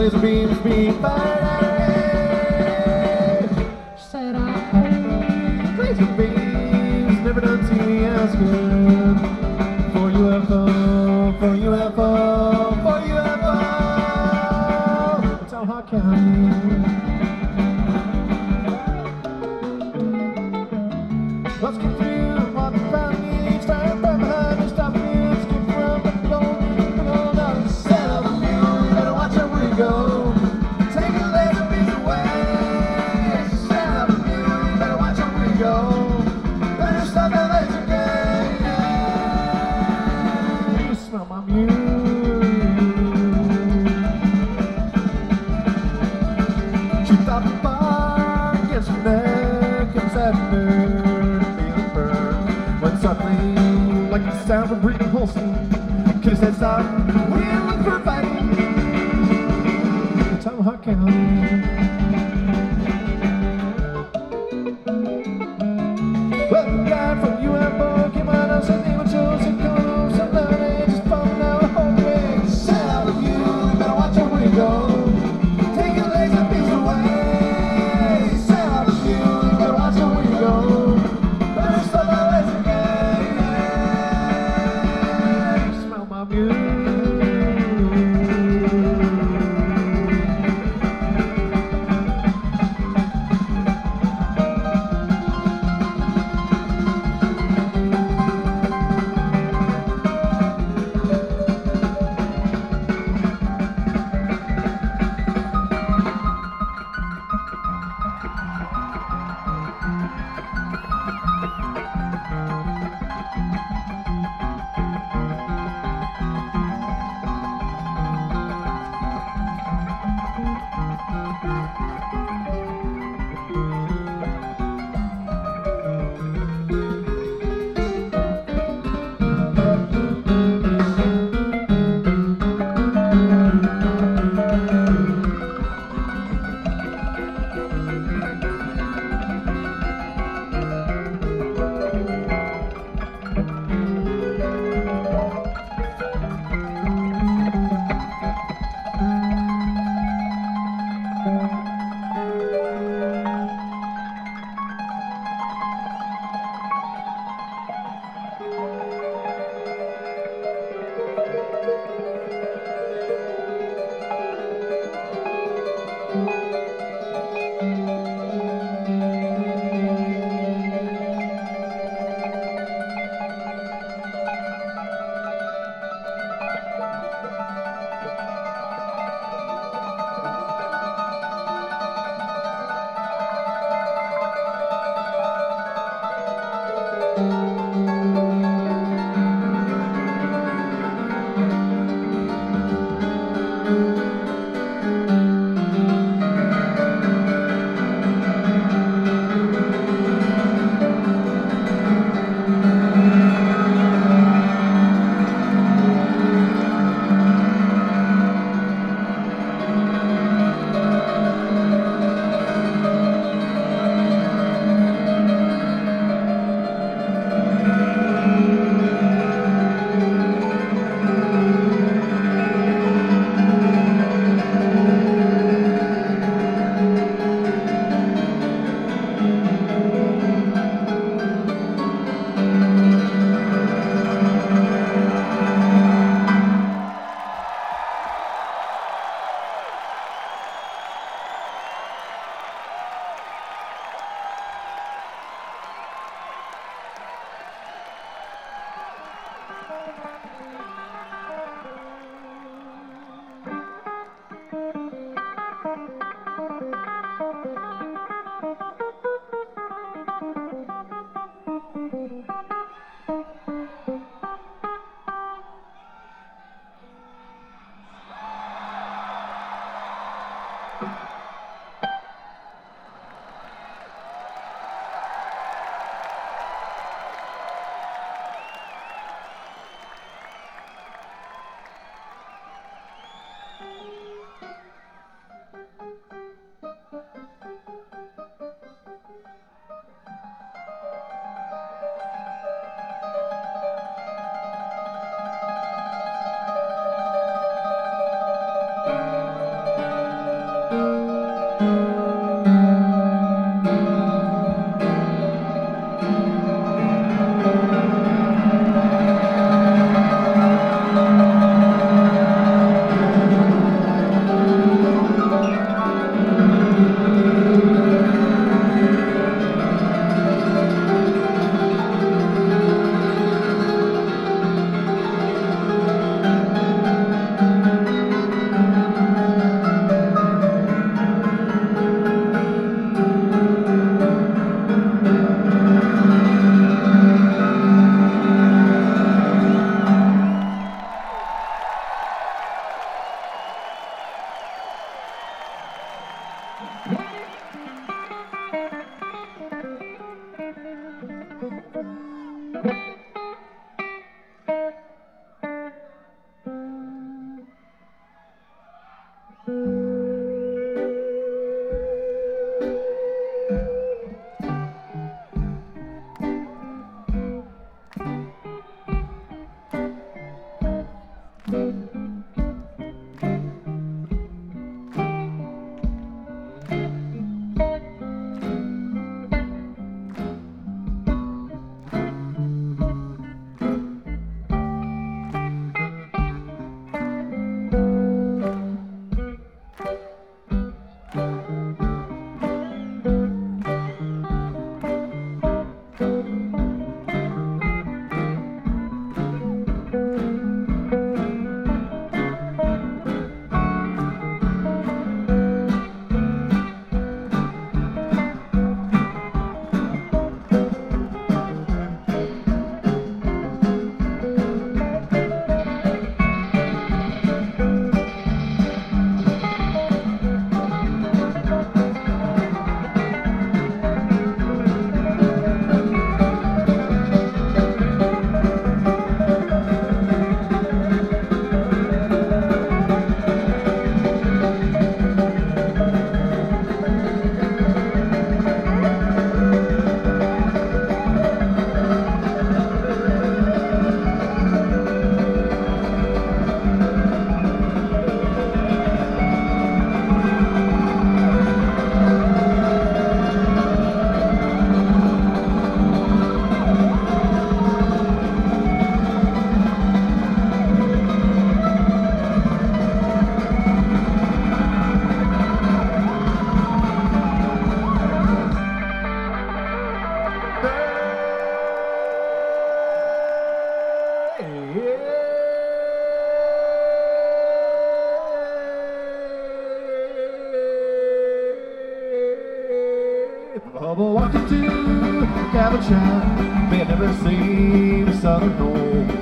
laser beams being fired at her head. She said, laser beams never done me as good. For UFO, for UFO, for UFO. It's Ohio County. Let's get through what the bounty, start from behind and stop you, skip from the floor, go down and set up a view, you better watch out where you go, take your laser beams away, set up a view, you better watch out where you go, better stop that laser game, you smell my mule. She thought the bar against her neck and said suddenly, like the sound of breathing Holstein, could have said stop, we're looking for fighting. Tomahawk County. Well, the guy from UFO came out and said they were chosen, coming home, something they just falling out of home way. Set out of you, better watch out where you go. Take your laser beams away. Set out of you, better watch out where you go. Better stop that laser game. Bubba walked into cabin shop, may never seen a southern home.